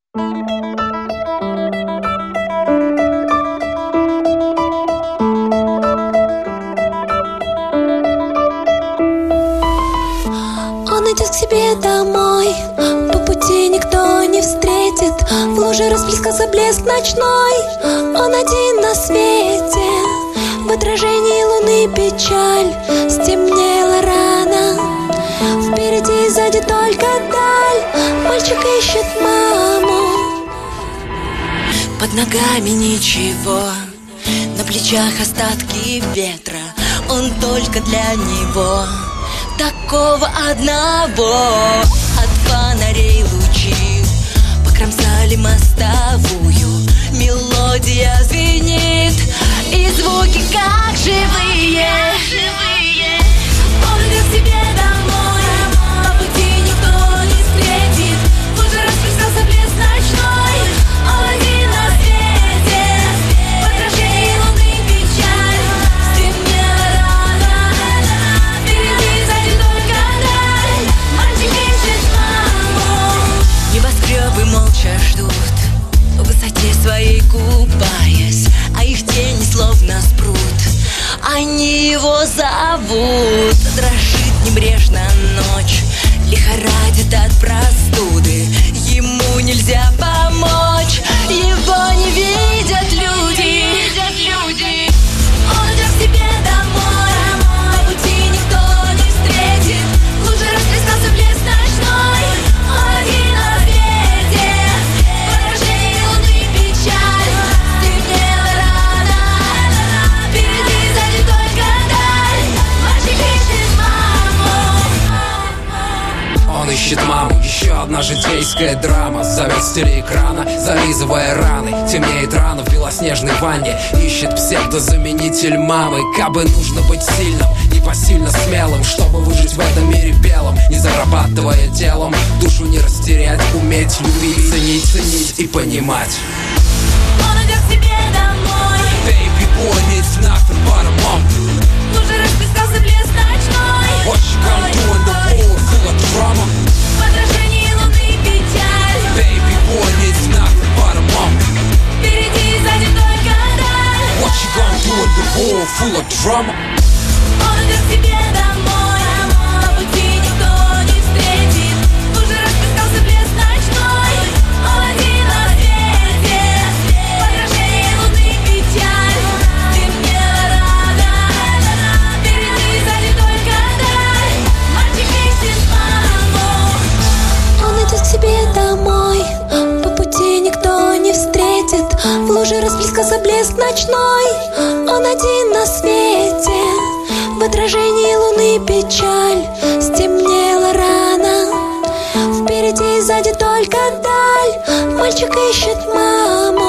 Он идет к себе домой, по пути никто не встретит. В луже расплескался блеск ночной, он один на свете. В отражении луны печаль, стемнело рано. Впереди и сзади только даль, мальчик ищет маму. Под ногами ничего, на плечах остатки ветра. Он только для него, такого одного. От фонарей лучи покромсали мостовую. Мелодия звенит, и звуки как живые. Он идет к себе домой, по пути никто не встретит. В луже расплескался блеск ночной, он один на свете. В отражении луны печаль, стемнело рано. Впереди сзади только даль, мальчик ищет маму. Небоскребы молча ждут, в высоте своей купаясь, а их тени словно спрут. Они его зовут. Дрожит небрежно ночь, лихорадит от простуды. Ему нельзя помочь, его не видят люди. Он идет к себе домой, по пути никто не встретит. В луже расплескался блеск ночной, он один на свете. В отражении луны печаль, стемнело рано. Впереди сзади только даль, мальчик ищет маму. Он ищет маму, еще одна житейская драма. Зовет с телеэкрана, зализывая раны. Темнеет рана в белоснежной ванне. Ищет псевдозаменитель мамы. Кабы нужно быть сильным, непосильно смелым, чтобы выжить в этом мире белом, не зарабатывая телом. Душу не растерять, уметь любить, ценить и понимать. Он идет к себе домой, Baby boy needs nothing but a mom. в луже расплескался блеск ночной. What you gonna do in the world full of drama? В отражении луны печаль, Baby boy needs nothing but a mom. впереди и сзади только даль. What you gonna do in the world full of drama? Он идет к себе домой, по пути никто не встретит. В луже расплескался блеск ночной, он один на свете. В отражении луны печаль, стемнело рано. Впереди и сзади только даль, мальчик ищет маму. Он идет к себе домой, по пути никто не встретит. В луже расплескался блеск ночной, он один на свете. В отражении луны печаль, стемнело рано. Впереди и сзади только даль, мальчик ищет маму.